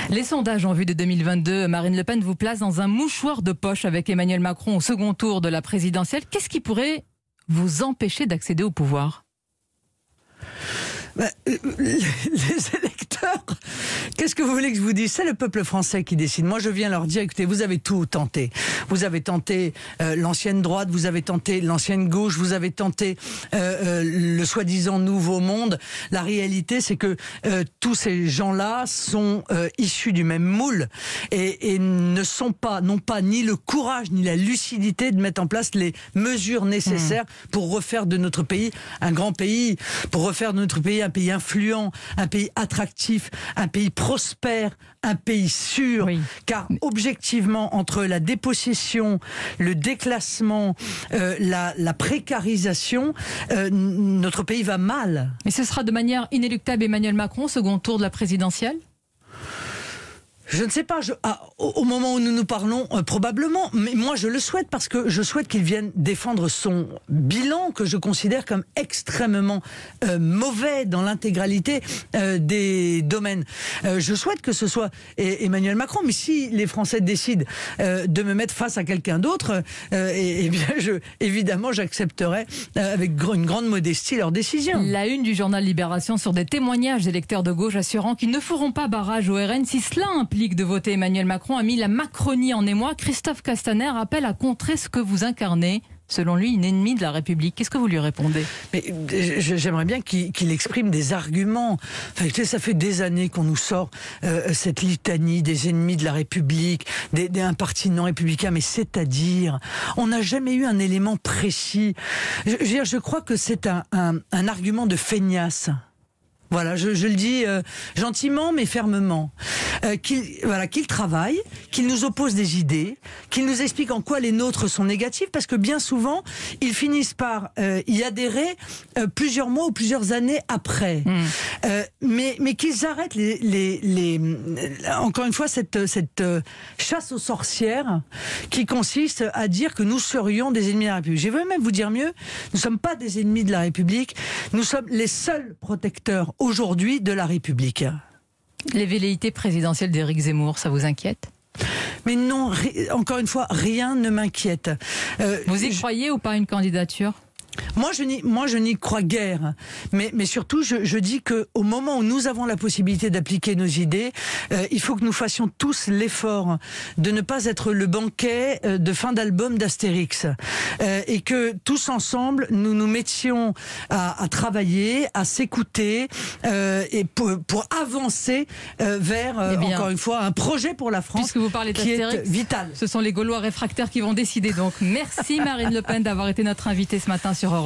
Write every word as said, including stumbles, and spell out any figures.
Les sondages en vue de deux mille vingt-deux, Marine Le Pen vous place dans un mouchoir de poche avec Emmanuel Macron au second tour de la présidentielle. Qu'est-ce qui pourrait vous empêcher d'accéder au pouvoir ? Ben, les électeurs, qu'est-ce que vous voulez que je vous dise ? C'est le peuple français qui décide. Moi, je viens leur dire, écoutez, vous avez tout tenté. Vous avez tenté euh, l'ancienne droite, vous avez tenté l'ancienne gauche, vous avez tenté euh, euh, le soi-disant nouveau monde. La réalité, c'est que euh, tous ces gens-là sont euh, issus du même moule et, et ne sont pas, n'ont pas ni le courage ni la lucidité de mettre en place les mesures nécessaires mmh. pour refaire de notre pays un grand pays, pour refaire de notre pays un pays influent, un pays attractif, un pays prospère, un pays sûr. Oui. Car objectivement, entre la dépossession, le déclassement, euh, la, la précarisation, euh, notre pays va mal. Mais ce sera de manière inéluctable Emmanuel Macron, second tour de la présidentielle ? Je ne sais pas, je, ah, au, au moment où nous nous parlons, euh, probablement, mais moi je le souhaite parce que je souhaite qu'il vienne défendre son bilan que je considère comme extrêmement euh, mauvais dans l'intégralité euh, des domaines. Euh, je souhaite que ce soit Emmanuel Macron, mais si les Français décident euh, de me mettre face à quelqu'un d'autre, euh, et, et bien je, évidemment j'accepterai euh, avec une grande modestie leur décision. La une du journal Libération sur des témoignages d'électeurs de gauche assurant qu'ils ne feront pas barrage au R N si cela implique de voter Emmanuel Macron a mis la Macronie en émoi. Christophe Castaner appelle à contrer ce que vous incarnez. Selon lui, une ennemie de la République. Qu'est-ce que vous lui répondez ? Mais j'aimerais bien qu'il qu'il exprime des arguments. Enfin, tu sais, ça fait des années qu'on nous sort euh, cette litanie des ennemis de la République, des, des, un parti non républicain. Mais c'est-à-dire, on n'a jamais eu un élément précis. Je, je, veux dire, je crois que c'est un, un, un argument de feignasse. Voilà, je, je le dis euh, gentiment mais fermement. Euh, qu'il voilà, qu'il travaille, qu'il nous oppose des idées, qu'il nous explique en quoi les nôtres sont négatives, parce que bien souvent, ils finissent par euh, y adhérer euh, plusieurs mois ou plusieurs années après. Mmh. Euh, mais mais qu'ils arrêtent les, les, les encore une fois cette cette chasse aux sorcières qui consiste à dire que nous serions des ennemis de la République. Je vais même vous dire mieux, nous ne sommes pas des ennemis de la République, nous sommes les seuls protecteurs aujourd'hui de la République. Les velléités présidentielles d'Éric Zemmour, ça vous inquiète ? Mais non, encore une fois, rien ne m'inquiète. Euh, vous y je... croyez ou pas une candidature ? Moi, je n'y, moi, je n'y crois guère. Mais, mais surtout, je, je dis que au moment où nous avons la possibilité d'appliquer nos idées, euh, il faut que nous fassions tous l'effort de ne pas être le banquet euh, de fin d'album d'Astérix, euh, et que tous ensemble, nous nous mettions à, à travailler, à s'écouter, euh, et pour, pour avancer euh, vers, euh, eh bien, encore une fois, un projet pour la France. Puisque vous parlez qui est vital. Ce sont les Gaulois réfractaires qui vont décider. Donc, merci Marine Le Pen d'avoir été notre invitée ce matin sur Europe.